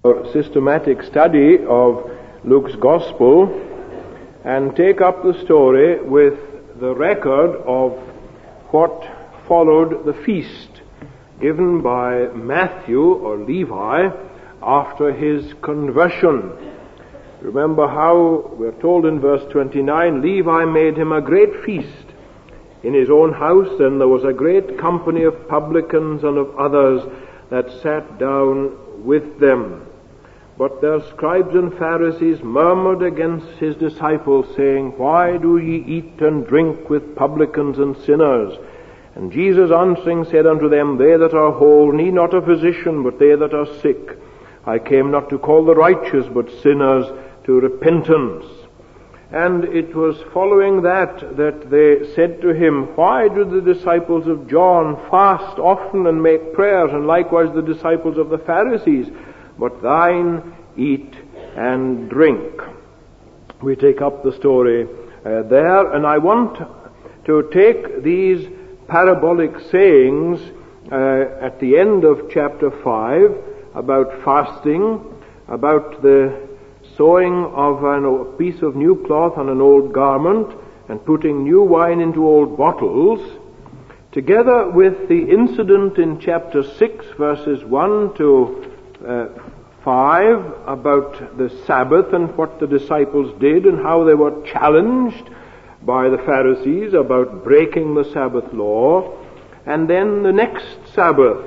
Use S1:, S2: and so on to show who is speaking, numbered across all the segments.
S1: Our systematic study of Luke's Gospel and take up the story with the record of what followed the feast given by Matthew or Levi after his conversion. Remember how we're told in verse 29, Levi made him a great feast in his own house, and there was a great company of publicans and of others that sat down with them. But their scribes and Pharisees murmured against his disciples, saying, Why do ye eat and drink with publicans and sinners? And Jesus answering said unto them, They that are whole need not a physician, but they that are sick. I came not to call the righteous, but sinners to repentance. And it was following that they said to him, Why do the disciples of John fast often and make prayers, and likewise the disciples of the Pharisees? But thine eat and drink. We take up the story there, and I want to take these parabolic sayings at the end of chapter 5 about fasting, about the sewing of a piece of new cloth on an old garment, and putting new wine into old bottles, together with the incident in chapter 6, verses 1 to 5, about the Sabbath and what the disciples did and how they were challenged by the Pharisees about breaking the Sabbath law. And then the next Sabbath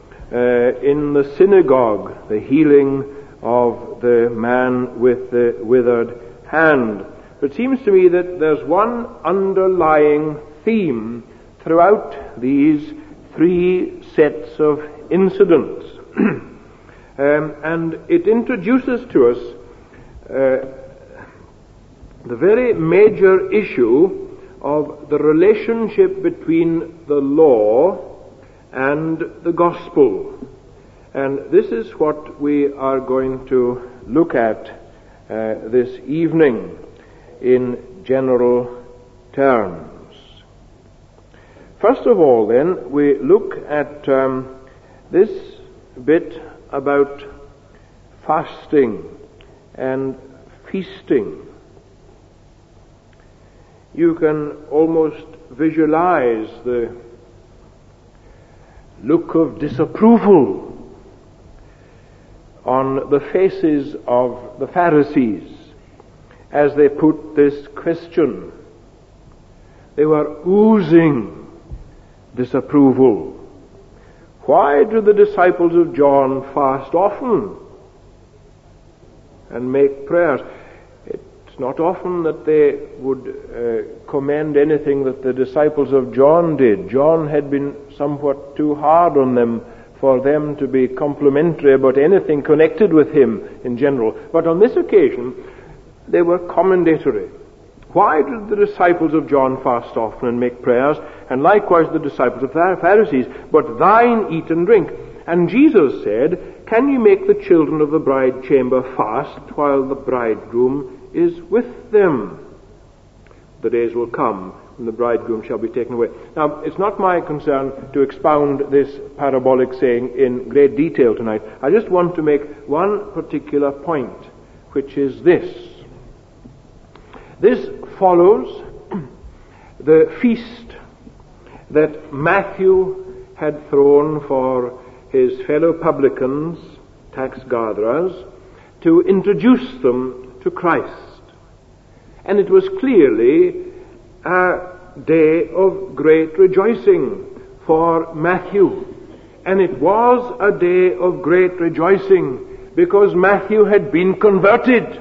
S1: in the synagogue, the healing of the man with the withered hand. It seems to me that there's one underlying theme throughout these three sets of incidents. And it introduces to us the very major issue of the relationship between the law and the gospel. And this is what we are going to look at this evening in general terms. First of all, then, we look at this bit about fasting and feasting. You can almost visualize the look of disapproval on the faces of the Pharisees as they put this question. They were oozing disapproval. Why do the disciples of John fast often and make prayers? It's not often that they would commend anything that the disciples of John did. John had been somewhat too hard on them for them to be complimentary about anything connected with him in general. But on this occasion, they were commendatory. Why did the disciples of John fast often and make prayers, and likewise the disciples of the Pharisees? But thine eat and drink. And Jesus said, Can ye make the children of the bride chamber fast while the bridegroom is with them? The days will come when the bridegroom shall be taken away. Now, it's not my concern to expound this parabolic saying in great detail tonight. I just want to make one particular point, which is this. This follows the feast that Matthew had thrown for his fellow publicans, tax gatherers, to introduce them to Christ. And it was clearly a day of great rejoicing for Matthew. And it was a day of great rejoicing because Matthew had been converted.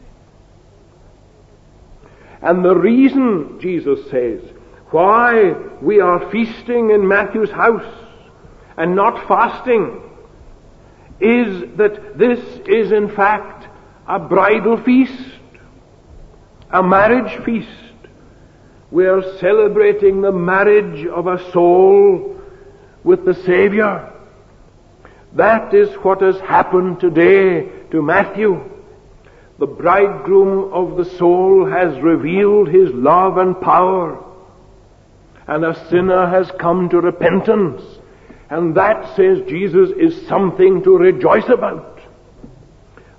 S1: And the reason, Jesus says, why we are feasting in Matthew's house and not fasting is that this is in fact a bridal feast, a marriage feast. We are celebrating the marriage of a soul with the Savior. That is what has happened today to Matthew. The bridegroom of the soul has revealed his love and power, and a sinner has come to repentance, and that, says Jesus, is something to rejoice about.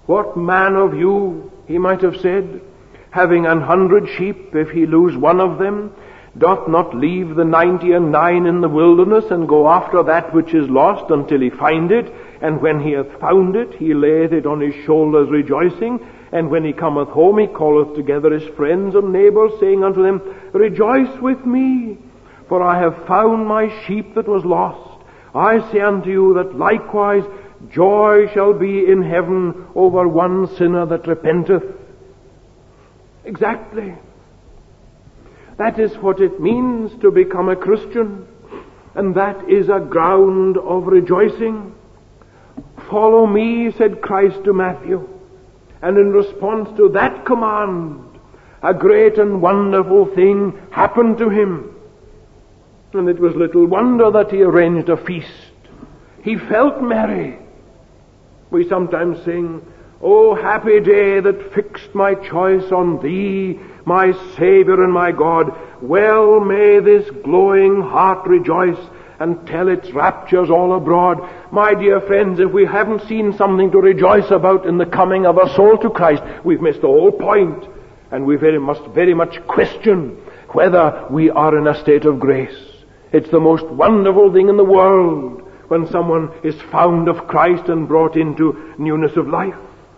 S1: What man of you, he might have said, having 100 sheep, if he lose one of them, doth not leave the 99 in the wilderness, and go after that which is lost until he find it? And when he hath found it, he layeth it on his shoulders rejoicing. And when he cometh home, he calleth together his friends and neighbors, saying unto them, Rejoice with me, for I have found my sheep that was lost. I say unto you that likewise joy shall be in heaven over one sinner that repenteth. Exactly. That is what it means to become a Christian, and that is a ground of rejoicing. Follow me, said Christ to Matthew, and in response to that command, a great and wonderful thing happened to him. And it was little wonder that he arranged a feast. He felt merry. We sometimes sing, O happy day that fixed my choice on Thee, my Saviour and my God. Well may this glowing heart rejoice and tell its raptures all abroad. My dear friends, if we haven't seen something to rejoice about in the coming of a soul to Christ, we've missed the whole point, and we must very much question whether we are in a state of grace. It's the most wonderful thing in the world when someone is found of Christ and brought into newness of life.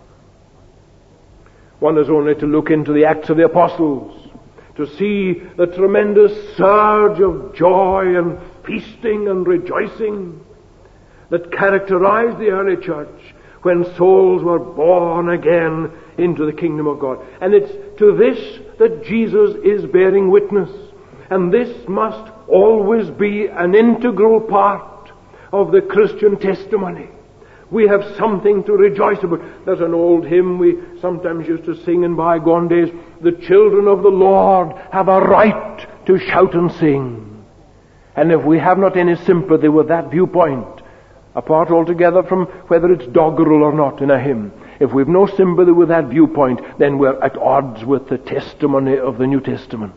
S1: One has only to look into the Acts of the Apostles to see the tremendous surge of joy and feasting and rejoicing that characterized the early church when souls were born again into the kingdom of God. And it's to this that Jesus is bearing witness. And this must always be an integral part of the Christian testimony. We have something to rejoice about. There's an old hymn we sometimes used to sing in bygone days. The children of the Lord have a right to shout and sing. And if we have not any sympathy with that viewpoint, apart altogether from whether it's doggerel or not in a hymn, if we've no sympathy with that viewpoint, then we're at odds with the testimony of the New Testament.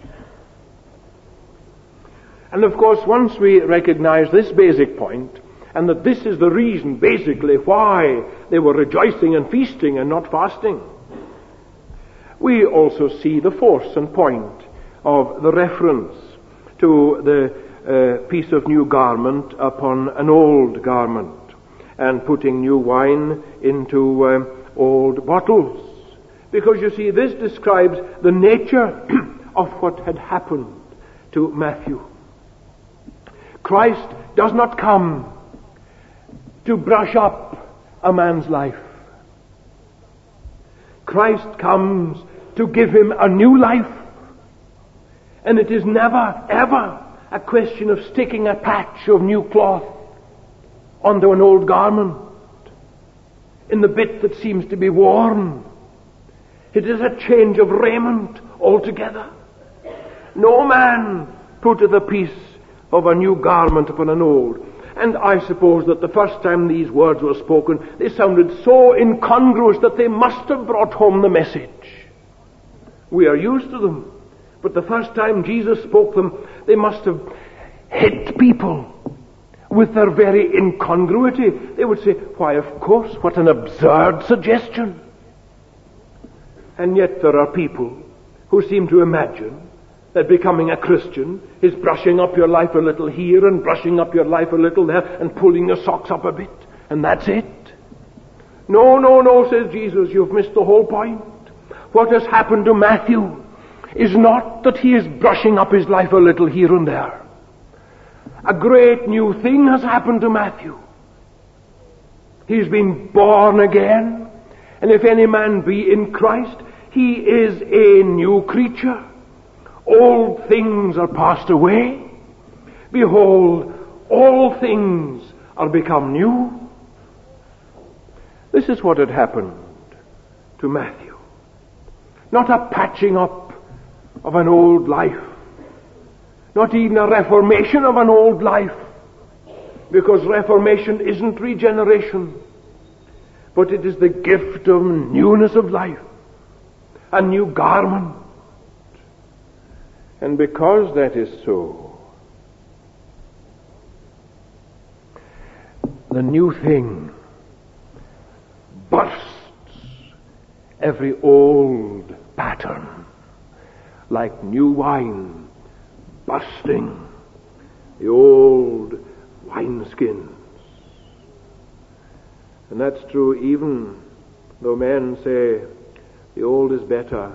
S1: And of course, once we recognize this basic point, and that this is the reason, basically, why they were rejoicing and feasting and not fasting, we also see the force and point of the reference to the piece of new garment upon an old garment, and putting new wine into old bottles. Because you see, this describes the nature of what had happened to Matthew. Christ does not come to brush up a man's life. Christ comes to give him a new life. And it is never, ever a question of sticking a patch of new cloth onto an old garment in the bit that seems to be worn. It is a change of raiment altogether. No man putteth a piece of a new garment upon an old. And I suppose that the first time these words were spoken, they sounded so incongruous that they must have brought home the message. We are used to them. But the first time Jesus spoke them, they must have hit people with their very incongruity. They would say, why, of course, what an absurd suggestion. And yet there are people who seem to imagine that becoming a Christian is brushing up your life a little here and brushing up your life a little there and pulling your socks up a bit. And that's it. No, no, no, says Jesus, you've missed the whole point. What has happened to Matthew is not that he is brushing up his life a little here and there. A great new thing has happened to Matthew. He's been born again. And if any man be in Christ, he is a new creature. Old things are passed away. Behold, all things are become new. This is what had happened to Matthew. Not a patching up of an old life. Not even a reformation of an old life. Because reformation isn't regeneration. But it is the gift of newness of life. A new garment. And because that is so, the new thing bursts every old pattern, like new wine bursting the old wineskins. And that's true even though men say the old is better.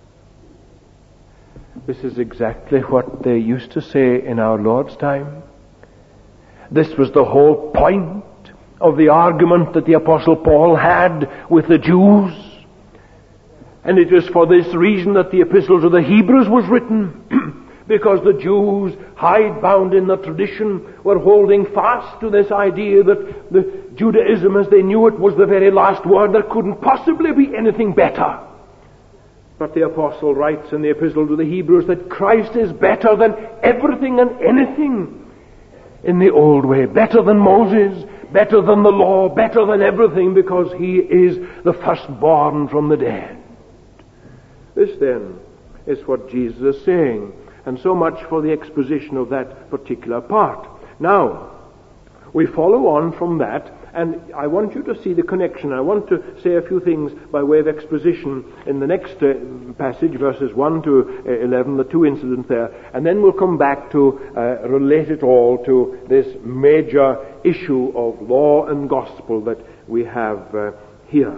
S1: This is exactly what they used to say in our Lord's time. This was the whole point of the argument that the Apostle Paul had with the Jews. And it is for this reason that the Epistle to the Hebrews was written, because the Jews, hidebound in the tradition, were holding fast to this idea that the Judaism as they knew it was the very last word. There couldn't possibly be anything better. But the Apostle writes in the Epistle to the Hebrews that Christ is better than everything and anything in the old way. Better than Moses, better than the law, better than everything, because he is the firstborn from the dead. This then is what Jesus is saying. And so much for the exposition of that particular part. Now, we follow on from that, and I want you to see the connection. I want to say a few things by way of exposition in the next passage, verses 1 to 11, the two incidents there, and then we'll come back to relate it all to this major issue of law and gospel that we have here.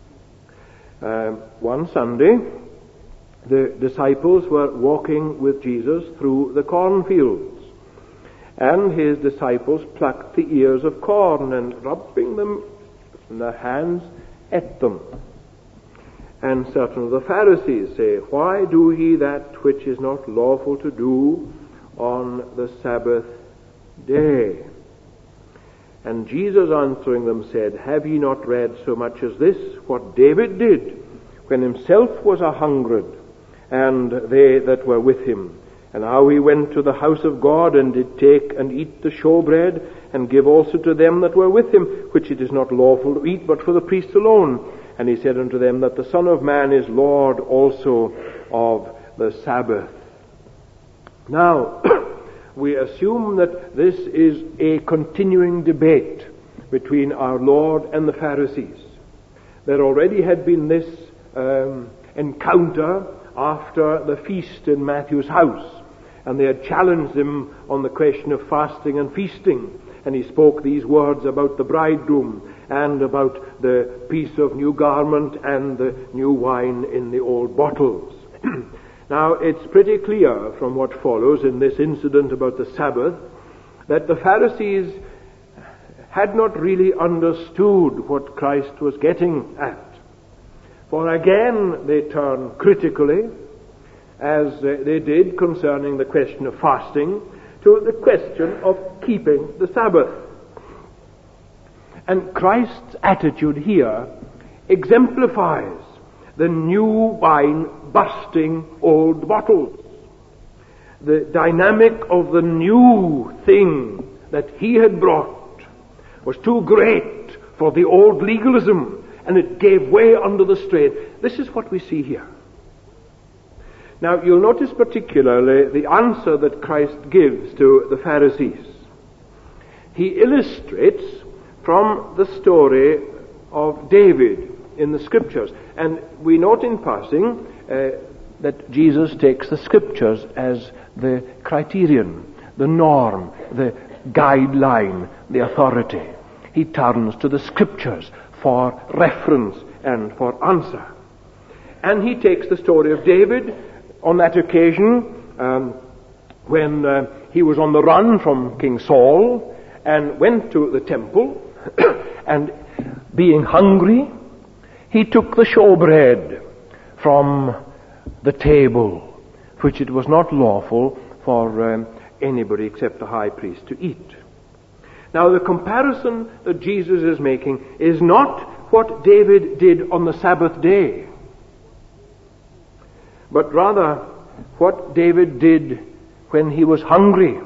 S1: One Sunday, the disciples were walking with Jesus through the cornfields, and his disciples plucked the ears of corn and rubbing them in their hands ate them. And certain of the Pharisees say, "Why do ye that which is not lawful to do on the Sabbath day?" And Jesus answering them said, "Have ye not read so much as this, what David did, when himself was 100, and they that were with him, and how he went to the house of God, and did take and eat the showbread, and give also to them that were with him, which it is not lawful to eat, but for the priests alone. And he said unto them, that the Son of Man is Lord also of the Sabbath." Now, we assume that this is a continuing debate between our Lord and the Pharisees. There already had been this encounter after the feast in Matthew's house, and they had challenged him on the question of fasting and feasting, and he spoke these words about the bridegroom and about the piece of new garment and the new wine in the old bottles. Now, it's pretty clear from what follows in this incident about the Sabbath that the Pharisees had not really understood what Christ was getting at. For again they turn critically, as they did concerning the question of fasting, to the question of keeping the Sabbath. And Christ's attitude here exemplifies the new wine bursting old bottles. The dynamic of the new thing that he had brought was too great for the old legalism, and it gave way under the strain. This is what we see here. Now, you'll notice particularly the answer that Christ gives to the Pharisees. He illustrates from the story of David in the Scriptures. And we note in passing that Jesus takes the Scriptures as the criterion, the norm, the guideline, the authority. He turns to the Scriptures for reference and for answer. And he takes the story of David on that occasion when he was on the run from King Saul and went to the temple and being hungry, he took the showbread from the table, which it was not lawful for anybody except the high priest to eat. Now, the comparison that Jesus is making is not what David did on the Sabbath day, but rather what David did when he was hungry.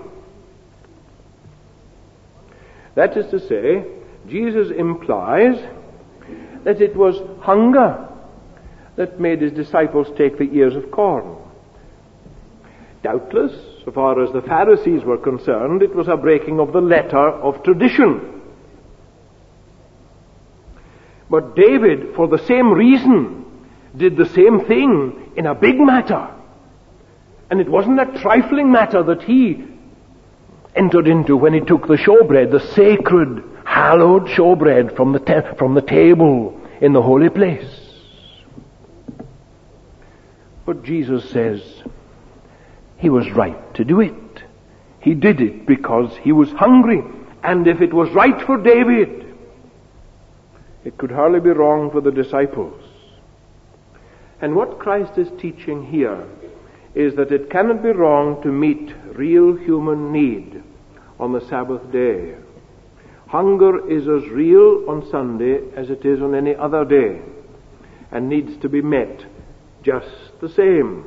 S1: That is to say, Jesus implies that it was hunger that made his disciples take the ears of corn. Doubtless, so far as the Pharisees were concerned, it was a breaking of the letter of tradition. But David, for the same reason, did the same thing in a big matter. And it wasn't a trifling matter that he entered into when he took the showbread, the sacred, hallowed showbread from the table in the holy place. But Jesus says he was right to do it. He did it because he was hungry. And if it was right for David, it could hardly be wrong for the disciples. And what Christ is teaching here is that it cannot be wrong to meet real human need on the Sabbath day. Hunger is as real on Sunday as it is on any other day, and needs to be met just the same.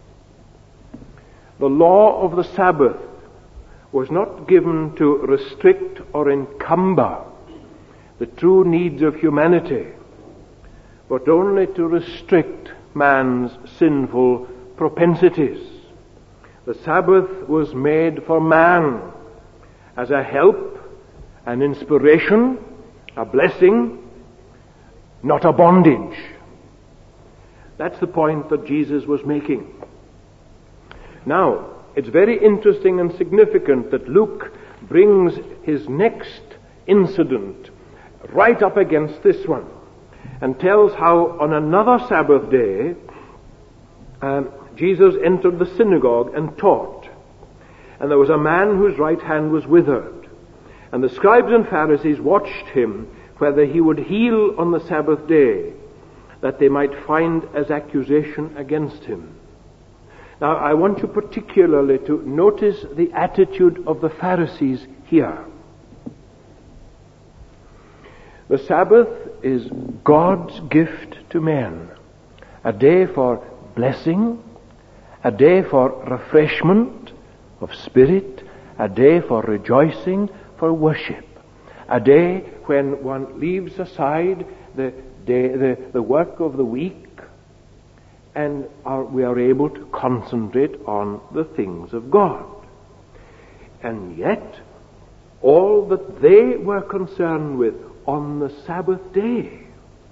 S1: The law of the Sabbath was not given to restrict or encumber the true needs of humanity, but only to restrict man's sinful propensities. The Sabbath was made for man as a help, an inspiration, a blessing, not a bondage. That's the point that Jesus was making. Now, it's very interesting and significant that Luke brings his next incident right up against this one and tells how on another Sabbath day Jesus entered the synagogue and taught. And there was a man whose right hand was withered. And the scribes and Pharisees watched him whether he would heal on the Sabbath day, that they might find as accusation against him. Now, I want you particularly to notice the attitude of the Pharisees here. The Sabbath is God's gift to men, a day for blessing, a day for refreshment of spirit, a day for rejoicing, for worship, a day when one leaves aside the work of the week and we are able to concentrate on the things of God. And yet, all that they were concerned with on the Sabbath day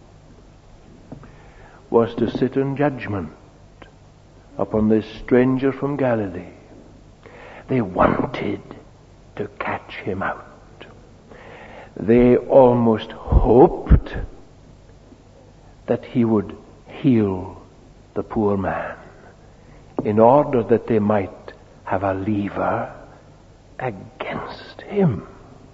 S1: was to sit in judgment upon this stranger from Galilee. They wanted to catch him out. They almost hoped that he would heal the poor man in order that they might have a lever against him.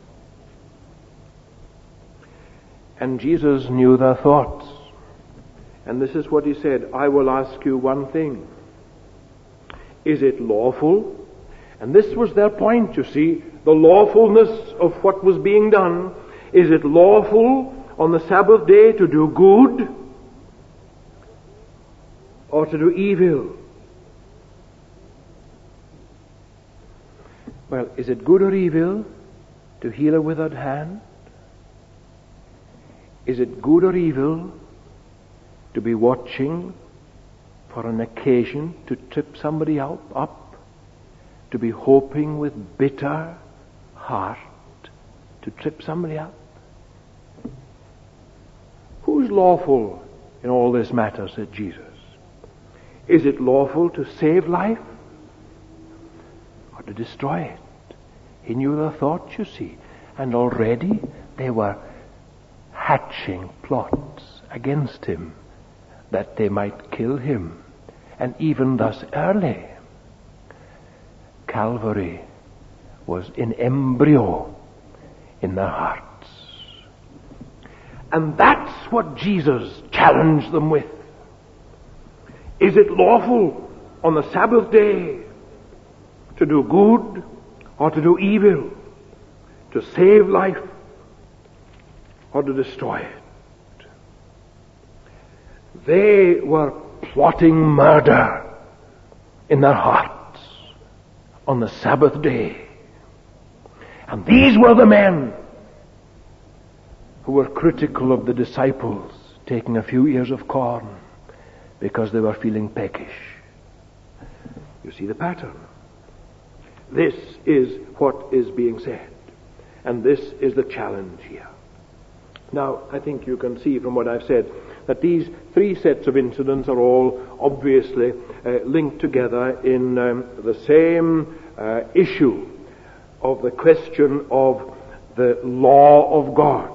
S1: And Jesus knew their thoughts. And this is what he said, I will ask you one thing. Is it lawful? And this was their point, you see, the lawfulness of what was being done. Is it lawful on the Sabbath day to do good or to do evil? Well, is it good or evil to heal a withered hand? Is it good or evil to be watching for an occasion to trip somebody up? To be hoping with bitter heart to trip somebody up? Who's lawful in all this matter, said Jesus? Is it lawful to save life or to destroy it? He knew their thoughts, you see, and already they were hatching plots against him that they might kill him, and even thus early. Calvary was in embryo in their hearts. And that's what Jesus challenged them with. Is it lawful on the Sabbath day to do good or to do evil, to save life or to destroy it? They were plotting murder in their hearts on the Sabbath day. And these were the men who were critical of the disciples taking a few ears of corn because they were feeling peckish. You see the pattern. This is what is being said. And this is the challenge here. Now, I think you can see from what I've said that these three sets of incidents are all obviously linked together in the same issue of the question of the law of God.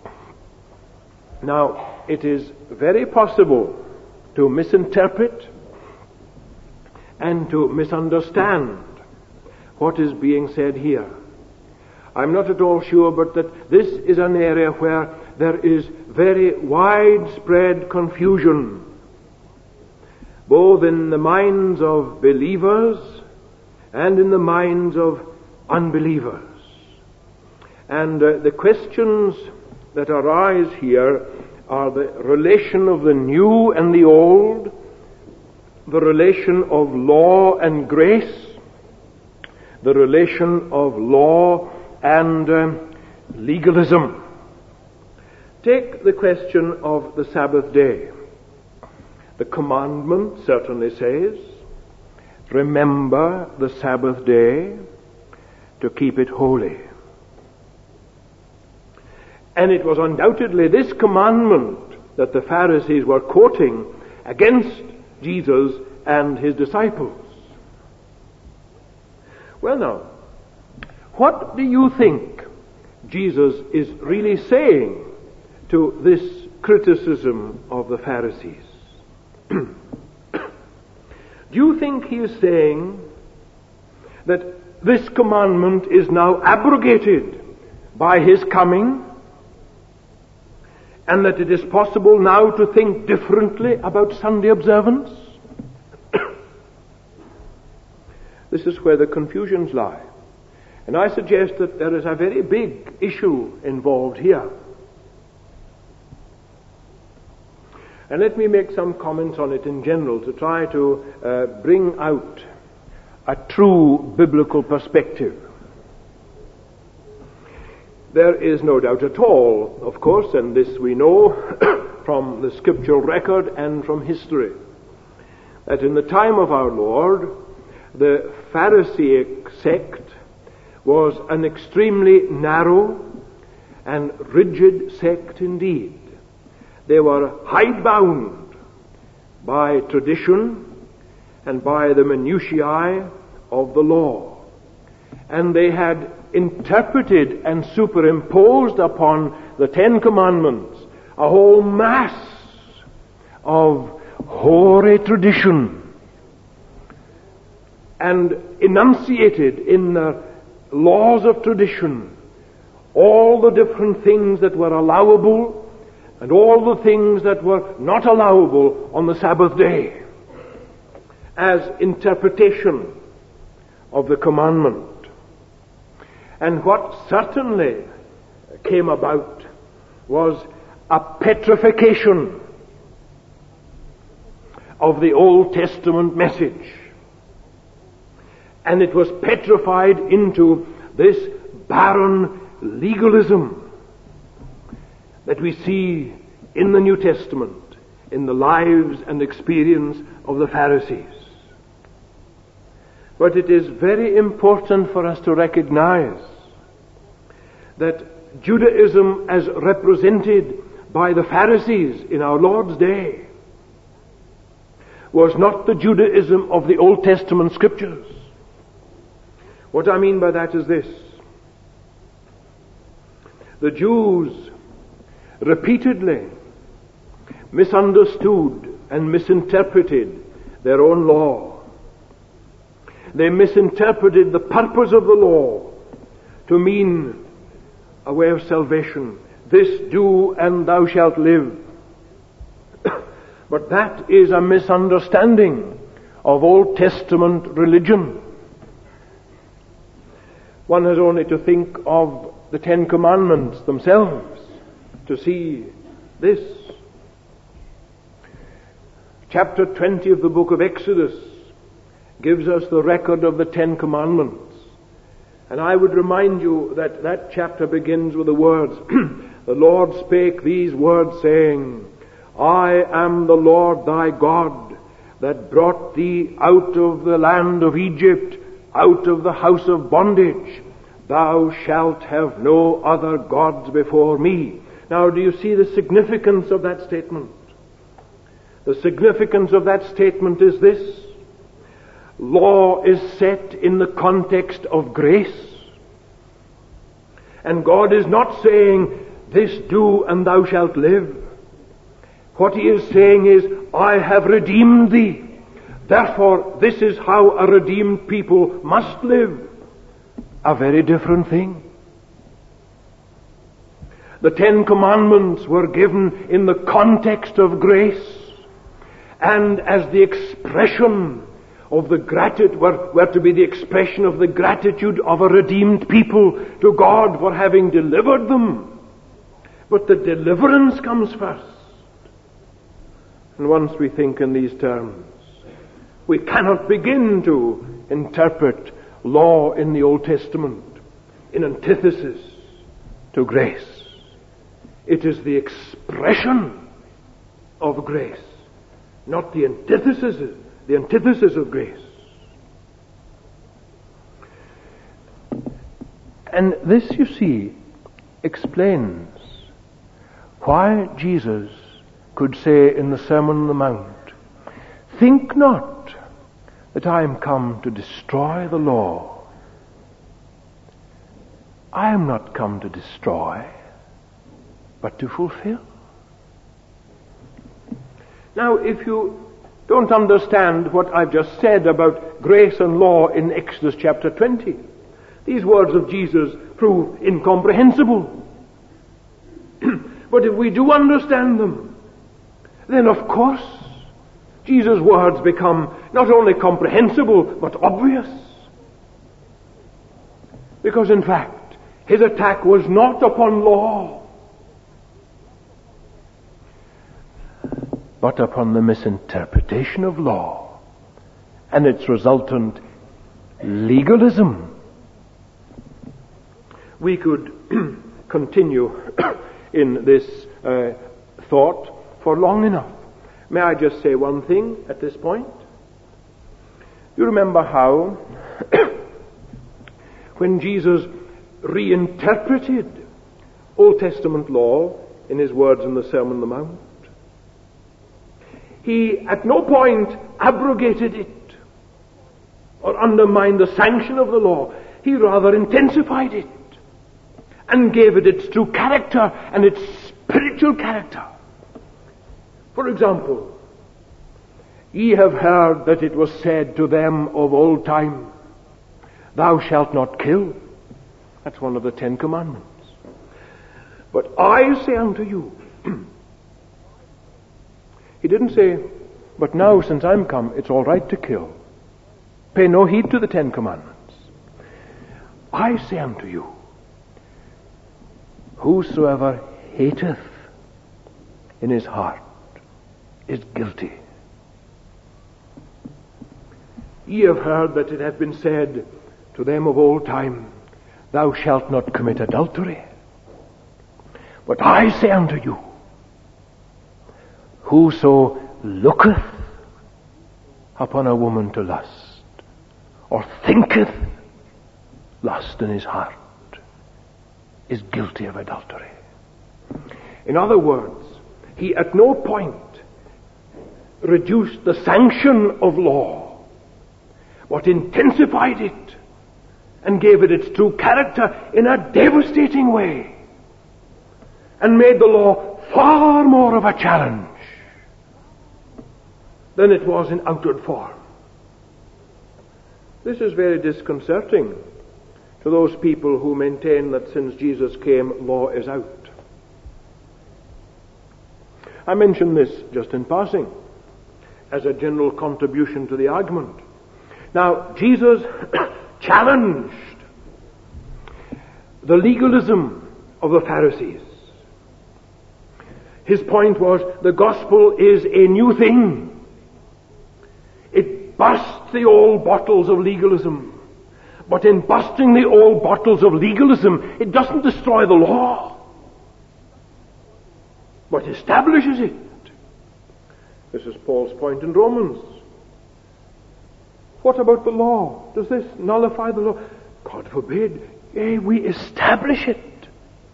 S1: Now, it is very possible to misinterpret and to misunderstand what is being said here. I'm not at all sure, but that this is an area where there is very widespread confusion, both in the minds of believers and in the minds of unbelievers. And the questions that arise here are the relation of the new and the old, the relation of law and grace, the relation of law and legalism. Take the question of the Sabbath day. The commandment certainly says, remember the Sabbath day to keep it holy. And it was undoubtedly this commandment that the Pharisees were quoting against Jesus and his disciples. Well now, what do you think Jesus is really saying to this criticism of the Pharisees? Do you think he is saying that this commandment is now abrogated by his coming, and that it is possible now to think differently about Sunday observance? This is where the confusions lie. And I suggest that there is a very big issue involved here. And let me make some comments on it in general to try to bring out a true biblical perspective. There is no doubt at all, of course, and this we know from the scriptural record and from history, that in the time of our Lord, the Pharisaic sect was an extremely narrow and rigid sect indeed. They were hidebound by tradition and by the minutiae of the law. And they had interpreted and superimposed upon the Ten Commandments a whole mass of hoary tradition, and enunciated in the laws of tradition all the different things that were allowable and all the things that were not allowable on the Sabbath day as interpretation of the commandment. And what certainly came about was a petrification of the Old Testament message. And it was petrified into this barren legalism that we see in the New Testament, in the lives and experience of the Pharisees. But it is very important for us to recognize that Judaism as represented by the Pharisees in our Lord's day was not the Judaism of the Old Testament scriptures. What I mean by that is this. The Jews repeatedly misunderstood and misinterpreted their own law. They misinterpreted the purpose of the law to mean a way of salvation. This do and thou shalt live. But that is a misunderstanding of Old Testament religion. One has only to think of the Ten Commandments themselves to see this. Chapter 20 of the book of Exodus gives us the record of the Ten Commandments. And I would remind you that that chapter begins with the words, the Lord spake these words, saying, I am the Lord thy God, that brought thee out of the land of Egypt, out of the house of bondage. Thou shalt have no other gods before me. Now, do you see the significance of that statement? The significance of that statement is this: law is set in the context of grace. And God is not saying, this do and thou shalt live. What He is saying is, I have redeemed thee. Therefore, this is how a redeemed people must live. A very different thing. The 10 Commandments were given in the context of grace, and as the expression of the gratitude, were to be the expression of the gratitude of a redeemed people to God for having delivered them. But the deliverance comes first. And once we think in these terms, we cannot begin to interpret law in the Old Testament in antithesis to grace. It is the expression of grace, not the antithesis of grace. And this, you see, explains why Jesus could say in the Sermon on the Mount, think not that I am come to destroy the law. I am not come to destroy, but to fulfill. Now, if you don't understand what I've just said about grace and law in Exodus chapter 20, these words of Jesus prove incomprehensible. But if we do understand them, then of course Jesus' words become not only comprehensible but obvious. Because in fact, His attack was not upon law, but upon the misinterpretation of law and its resultant legalism. We could continue in this thought for long enough. May I just say one thing at this point? You remember how when Jesus reinterpreted Old Testament law in His words in the Sermon on the Mount, He at no point abrogated it or undermined the sanction of the law. He rather intensified it and gave it its true character and its spiritual character. For example, ye have heard that it was said to them of old time, thou shalt not kill. That's one of the 10 Commandments. But I say unto you, He didn't say, but now since I'm come, it's all right to kill. Pay no heed to the 10 Commandments. I say unto you, whosoever hateth in his heart is guilty. Ye have heard that it hath been said to them of old time, thou shalt not commit adultery. But I say unto you, whoso looketh upon a woman to lust, or thinketh lust in his heart, is guilty of adultery. In other words, He at no point reduced the sanction of law, but intensified it and gave it its true character in a devastating way, and made the law far more of a challenge than it was in outward form. This is very disconcerting to those people who maintain that since Jesus came, law is out. I mention this just in passing as a general contribution to the argument. Now, Jesus challenged the legalism of the Pharisees. His point was, the gospel is a new thing. It bursts the old bottles of legalism. But in busting the old bottles of legalism, it doesn't destroy the law, but establishes it. This is Paul's point in Romans. What about the law? Does this nullify the law? God forbid. Yea, we establish it.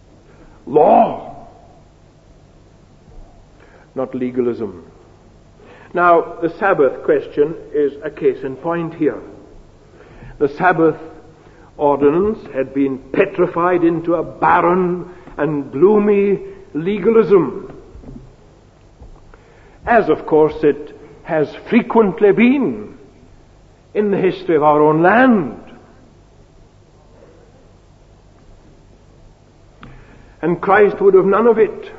S1: Law, not legalism. Now, the Sabbath question is a case in point here. The Sabbath ordinance had been petrified into a barren and gloomy legalism, as of course it has frequently been in the history of our own land. And Christ would have none of it.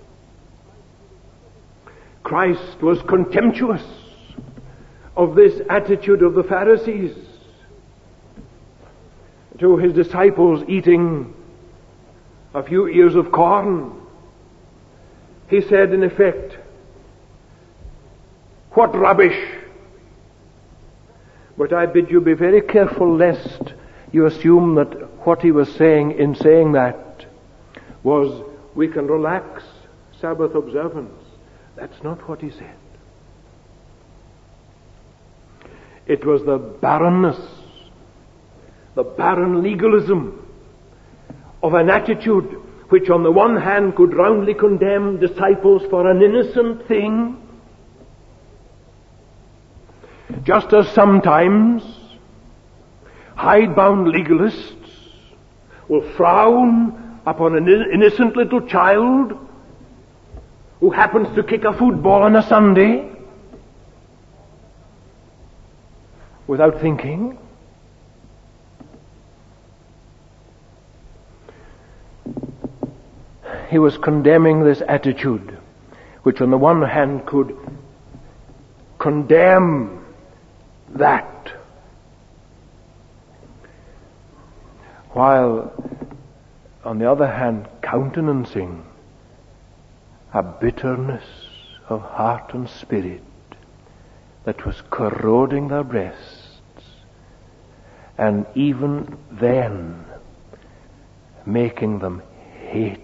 S1: Christ was contemptuous of this attitude of the Pharisees to his disciples eating a few ears of corn. He said, in effect, "What rubbish!" But I bid you be very careful lest you assume that what he was saying in saying that was, we can relax Sabbath observance. That's not what he said. It was the barrenness, the barren legalism of an attitude which on the one hand could roundly condemn disciples for an innocent thing, just as sometimes hidebound legalists will frown upon an innocent little child who happens to kick a football on a Sunday without thinking. He was condemning this attitude, which on the one hand could condemn that, while on the other hand countenancing a bitterness of heart and spirit that was corroding their breasts, and even then making them hate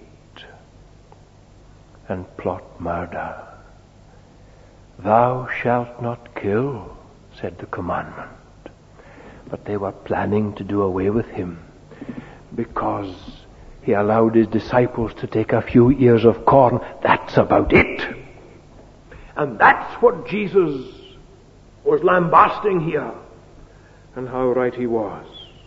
S1: and plot murder. "Thou shalt not kill," said the commandment. But they were planning to do away with him because he allowed his disciples to take a few ears of corn. That's about it. And that's what Jesus was lambasting here. And how right he was.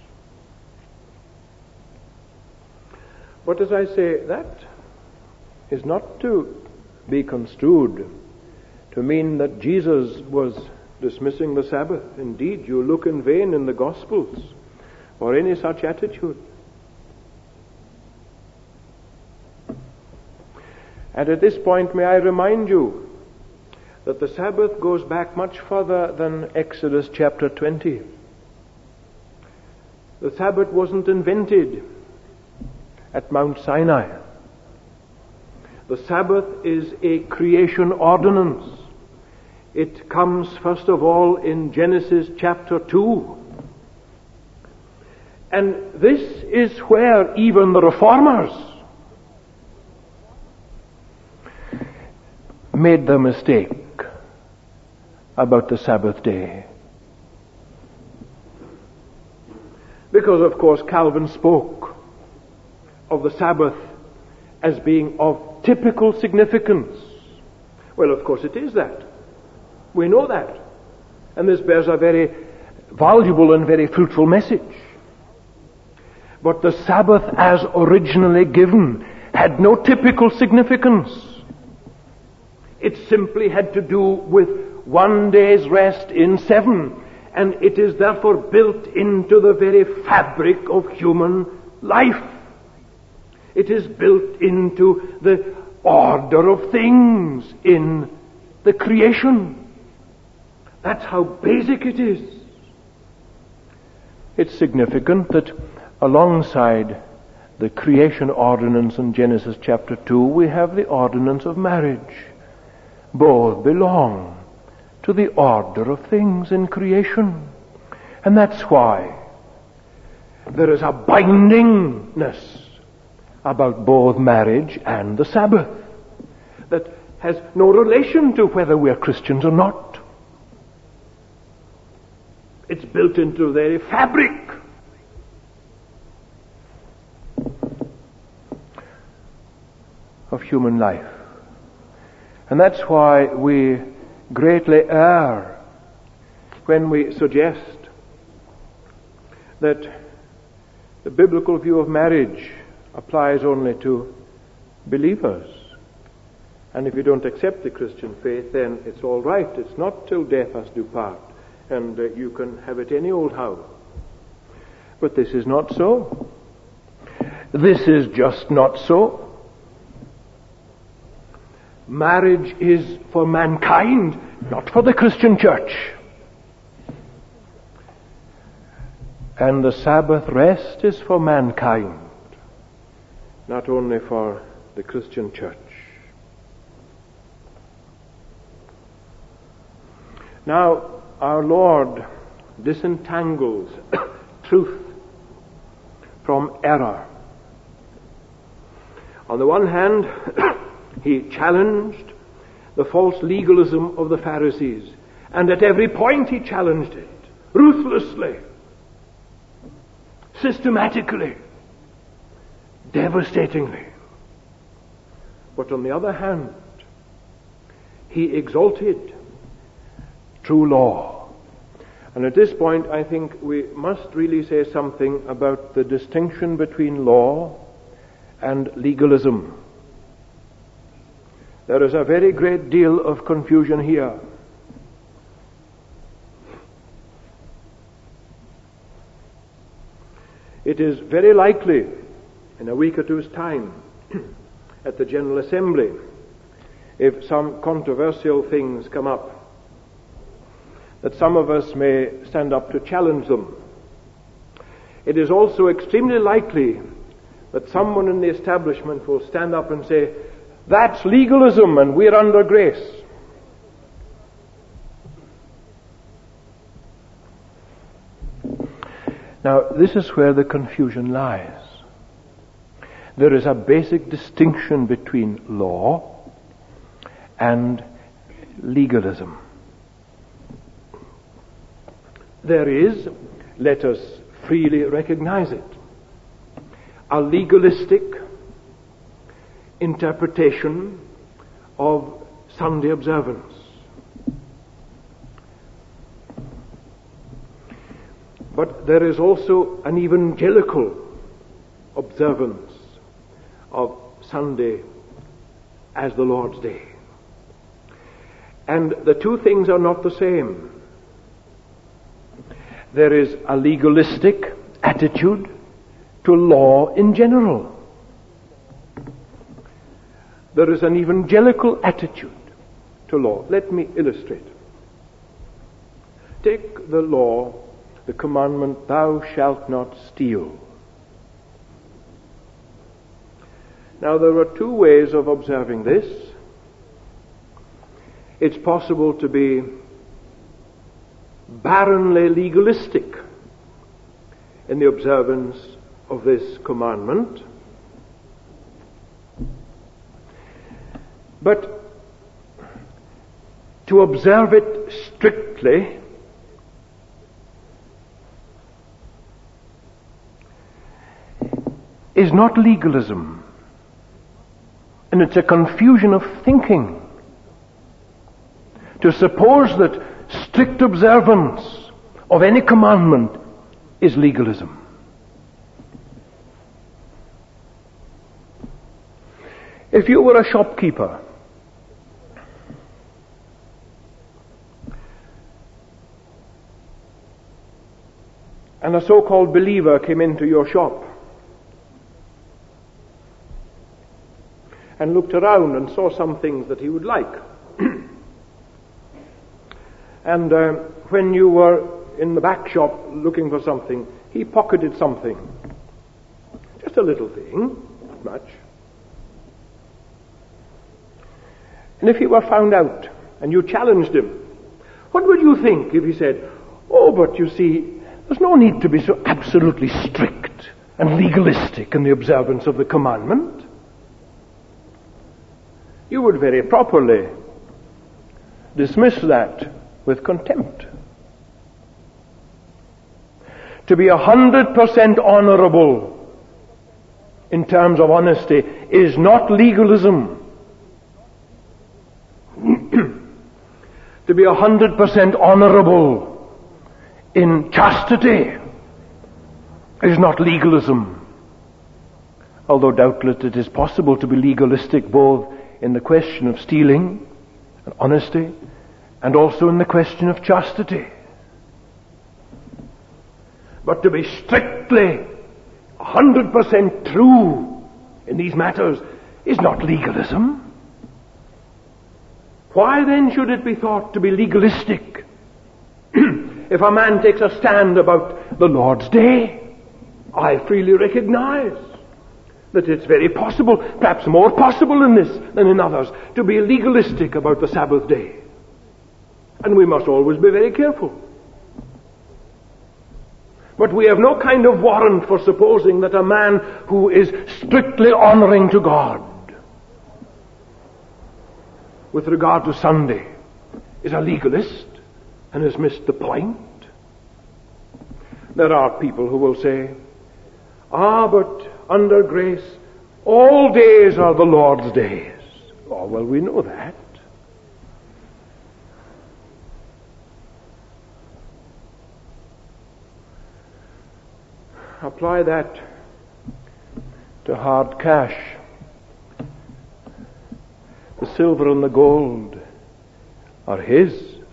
S1: But as I say, that is not to be construed to mean that Jesus was dismissing the Sabbath. Indeed, you look in vain in the Gospels for any such attitude. And at this point, may I remind you that the Sabbath goes back much further than Exodus chapter 20. The Sabbath wasn't invented at Mount Sinai. The Sabbath is a creation ordinance. It comes first of all in Genesis chapter 2. And this is where even the reformers made the mistake about the Sabbath day. Because, of course, Calvin spoke of the Sabbath as being of typical significance. Well, of course it is that. We know that. And this bears a very valuable and very fruitful message. But the Sabbath as originally given had no typical significance. It simply had to do with one day's rest in 7. And it is therefore built into the very fabric of human life. It is built into the order of things in the creation. That's how basic it is. It's significant that alongside the creation ordinance in Genesis chapter 2, we have the ordinance of marriage. Both belong to the order of things in creation. And that's why there is a bindingness about both marriage and the Sabbath that has no relation to whether we're Christians or not. It's built into the very fabric of human life. And that's why we greatly err when we suggest that the biblical view of marriage applies only to believers. And if you don't accept the Christian faith, then it's all right. It's not till death us do part, and you can have it any old how. But this is not so. This is just not so. Marriage is for mankind, not for the Christian church. And the Sabbath rest is for mankind, not only for the Christian church. Now, our Lord disentangles truth from error. On the one hand, he challenged the false legalism of the Pharisees, and at every point he challenged it, ruthlessly, systematically, devastatingly. But on the other hand, he exalted true law. And at this point, I think we must really say something about the distinction between law and legalism. There is a very great deal of confusion here. It is very likely, in a week or two's time, at the General Assembly, if some controversial things come up, that some of us may stand up to challenge them. It is also extremely likely that someone in the establishment will stand up and say, "That's legalism and we're under grace." Now, this is where the confusion lies. There is a basic distinction between law and legalism. There is, let us freely recognize it, a legalistic interpretation of Sunday observance. But there is also an evangelical observance of Sunday as the Lord's Day. And the two things are not the same. There is a legalistic attitude to law in general. There is an evangelical attitude to law. Let me illustrate. Take the law, the commandment, "Thou shalt not steal." Now, there are two ways of observing this. It's possible to be barrenly legalistic in the observance of this commandment, but to observe it strictly is not legalism, and it's a confusion of thinking to suppose that strict observance of any commandment is legalism. If you were a shopkeeper and a so-called believer came into your shop and looked around and saw some things that he would like, and when you were in the back shop looking for something, he pocketed something, just a little thing, not much. And if he were found out and you challenged him, what would you think if he said, "Oh, but you see, there's no need to be so absolutely strict and legalistic in the observance of the commandment"? You would very properly dismiss that with contempt. To be 100% honorable in terms of honesty is not legalism. to be 100% honorable in chastity is not legalism. Although doubtless it is possible to be legalistic both in the question of stealing and honesty and also in the question of chastity. But to be strictly 100% true in these matters is not legalism. Why then should it be thought to be legalistic if a man takes a stand about the Lord's Day? I freely recognize that it's very possible, perhaps more possible in this than in others, to be legalistic about the Sabbath day. And we must always be very careful. But we have no kind of warrant for supposing that a man who is strictly honoring to God with regard to Sunday is a legalist and has missed the point. There are people who will say, but under grace, all days are the Lord's days. Oh, well, we know that. Apply that to hard cash. The silver and the gold are His.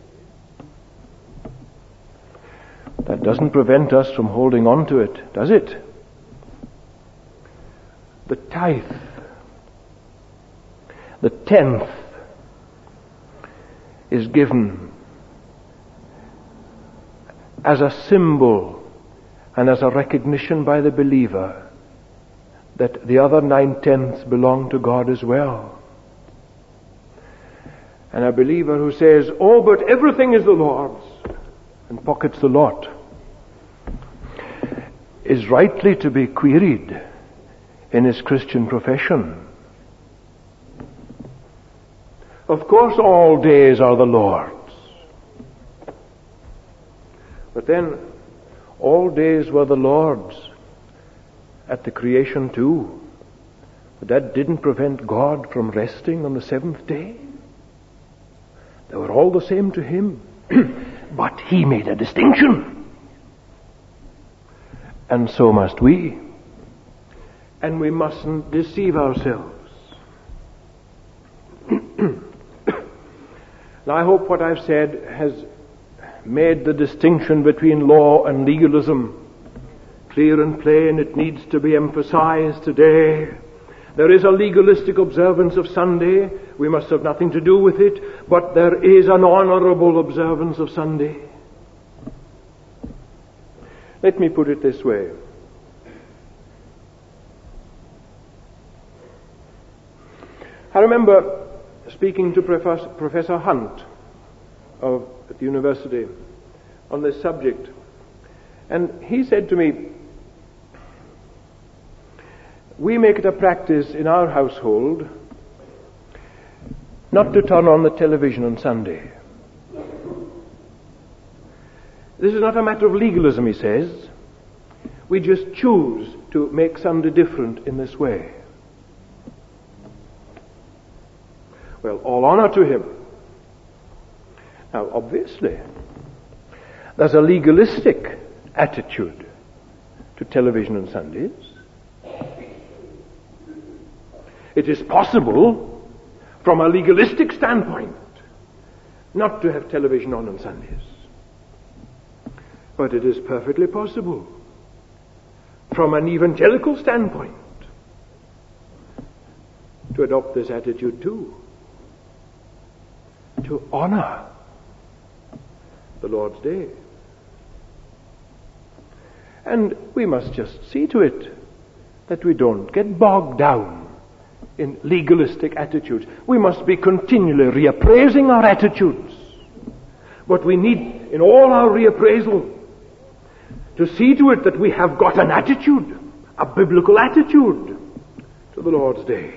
S1: That doesn't prevent us from holding on to it, does it? The tithe, the tenth, is given as a symbol and as a recognition by the believer that the other 9/10 belong to God as well. And a believer who says, but everything is the Lord's, and pockets the lot, is rightly to be queried in his Christian profession. Of course all days are the Lord's. But then, all days were the Lord's at the creation too. But that didn't prevent God from resting on the seventh day. They were all the same to Him. But He made a distinction. And so must we. And we mustn't deceive ourselves. Now, I hope what I've said has made the distinction between law and legalism clear and plain. It needs to be emphasized today. There is a legalistic observance of Sunday. We must have nothing to do with it. But there is an honorable observance of Sunday. Let me put it this way. I remember speaking to Professor Hunt at the university on this subject. And he said to me, we make it a practice in our household not to turn on the television on Sunday. This is not a matter of legalism, he says. We just choose to make Sunday different in this way. Well, all honor to him. Now, obviously, there's a legalistic attitude to television on Sundays. It is possible, from a legalistic standpoint, not to have television on Sundays. But it is perfectly possible, from an evangelical standpoint, to adopt this attitude too. To honor the Lord's Day. And we must just see to it that we don't get bogged down in legalistic attitudes. We must be continually reappraising our attitudes. But we need, in all our reappraisal, to see to it that we have got an attitude, a biblical attitude, to the Lord's Day.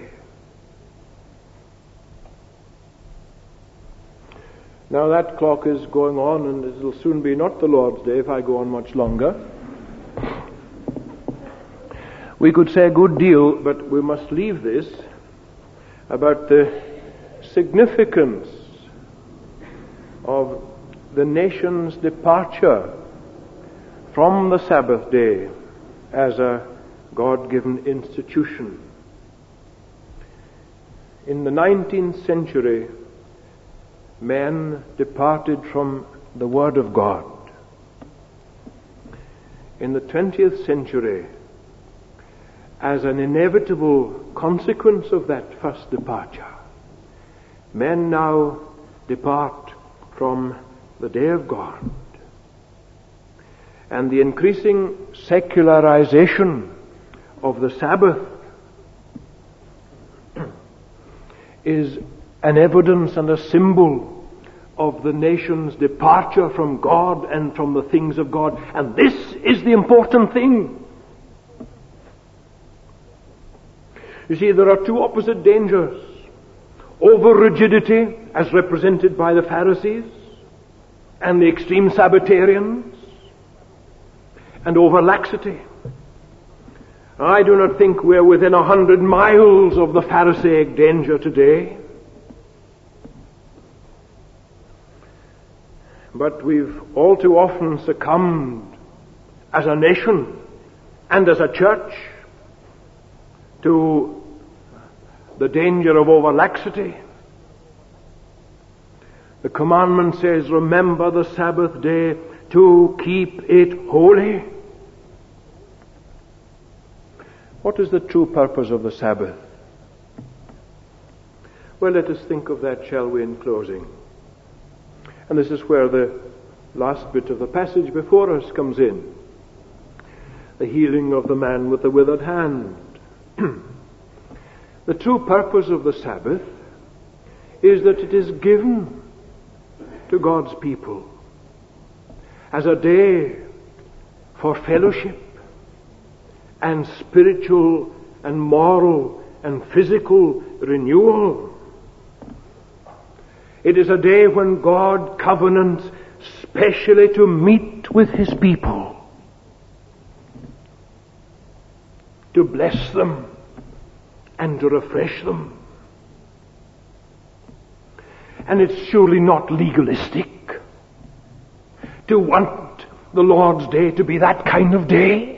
S1: Now that clock is going on, and it will soon be not the Lord's Day if I go on much longer. We could say a good deal, but we must leave this about the significance of the nation's departure from the Sabbath day as a God-given institution. In the 19th century, men departed from the Word of God. In the 20th century, as an inevitable consequence of that first departure, men now depart from the day of God. And the increasing secularization of the Sabbath is an evidence and a symbol of the nation's departure from God and from the things of God. And this is the important thing. You see, there are two opposite dangers. Over-rigidity, as represented by the Pharisees and the extreme Sabbatarians, and over-laxity. I do not think we're within 100 miles of the Pharisaic danger today. But we've all too often succumbed as a nation and as a church to the danger of over-laxity. The commandment says, remember the Sabbath day to keep it holy. What is the true purpose of the Sabbath? Well, let us think of that, shall we, in closing. And this is where the last bit of the passage before us comes in. The healing of the man with the withered hand. The true purpose of the Sabbath is that it is given to God's people as a day for fellowship and spiritual and moral and physical renewal. It is a day when God covenants specially to meet with His people, to bless them and to refresh them. And it's surely not legalistic to want the Lord's Day to be that kind of day.